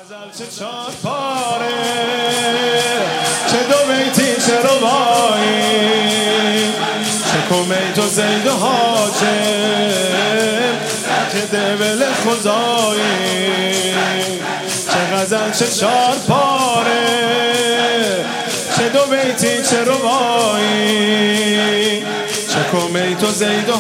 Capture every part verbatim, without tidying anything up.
چه چار پاره چه دو بیتی چه روایی چه کمیت و زید و حاجم چه دبل خدایی چه غزل چه چار پاره چه دو بیتی چه روایی چه کمیت و زید و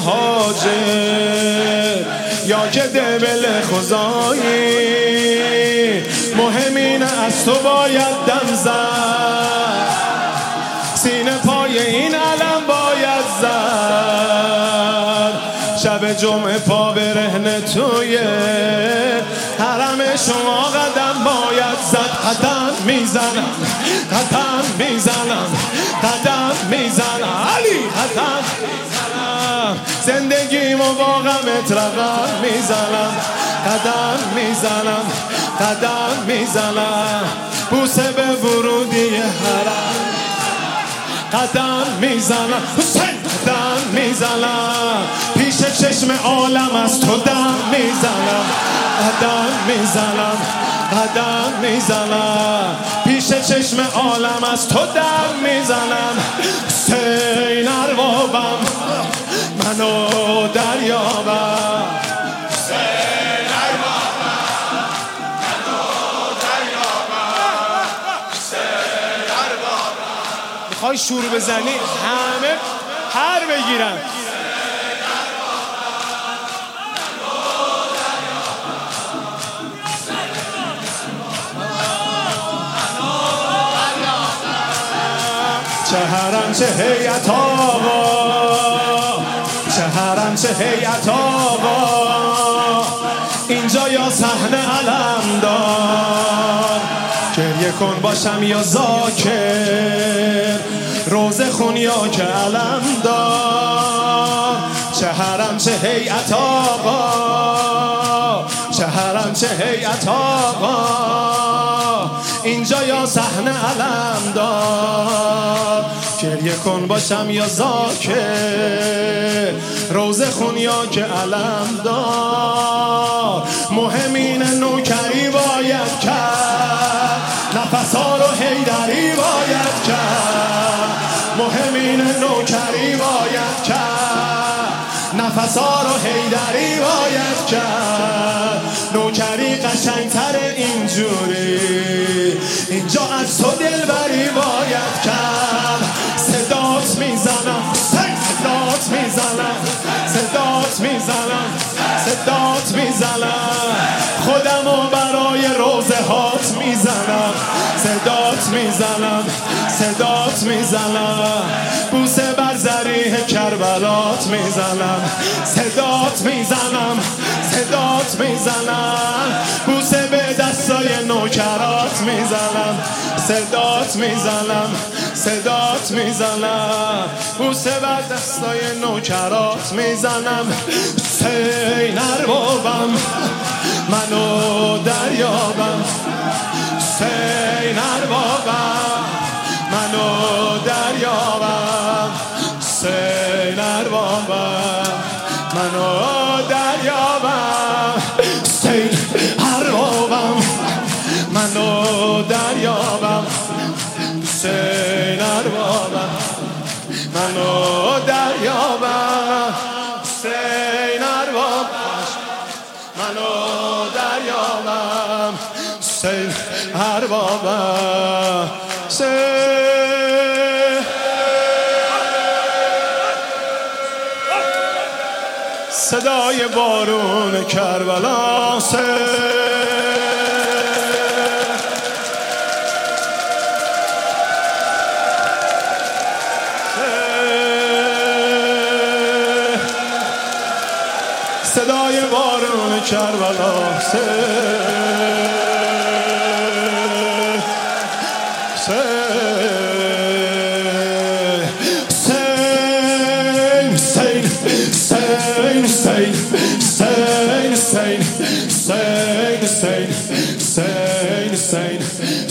حاجم یا که دبل خدایی مهم اینه از تو باید دم زد سینه پای این علم باید زد شب جمعه پا برهنه توی حرم شما قدم باید زد قدم میزنم قدم میزنم قدم میزنم علی قدم میزنم زندگیمو با غمت رقم میزنم قدم میزنم قدم میزنم بوسه به ورودی حرم قدم میزنم حسین قدم میزنم پیش چشم عالم از تو دم میزنم قدم میزنم قدم میزنم پیش چشم عالم از تو دم میزنم حسین اربابم منو دریابم میخوای شور بزنی همه پر بگیرن چه حرم چه هیئت آقا چه حرم چه هیئت آقا اینجا یا صحنه علمدار گریه کن باشم یا ذاکر روزه خون یا که علم دار چه حرم چه هیئت آقا چه حرم چه هیئت آقا اینجا یا صحنه علم دار گریه کن باشم یا ذاکر روزه خون یا که علم دار مهم اینه نوکری باید کرد نفسا رو حیدری باید کرد مهم اینه نوکری باید کرد نفسا رو حیدری باید کرد نوکری قشنگتر اینجوری اینجا از تو دلبری باید کرد صدات میزنم صدات میزنم صدات میزنم صدات میزنم خودمو برای روزه هات میزنم صدات میزنم صدات میزنم بوسه بر ذریح کربلات میزنم صدات میزنم صدات میزنم بوسه به دستای نوکرات میزنم صدات میزنم صدات میزنم بوسه بر دستای نوکرات میزنم حسین اربابم منو دریابم حسین اربابم منو دریابم حسین اربابم منو دریابم حسین اربابم منو دریابم حسین اربابم منو دریابم حسین اربابم منو دریابم حسین اربابم صدای بارون کربلا صدای بارون کربلا Hussein, Hussein, Hussein, Hussein, Hussein,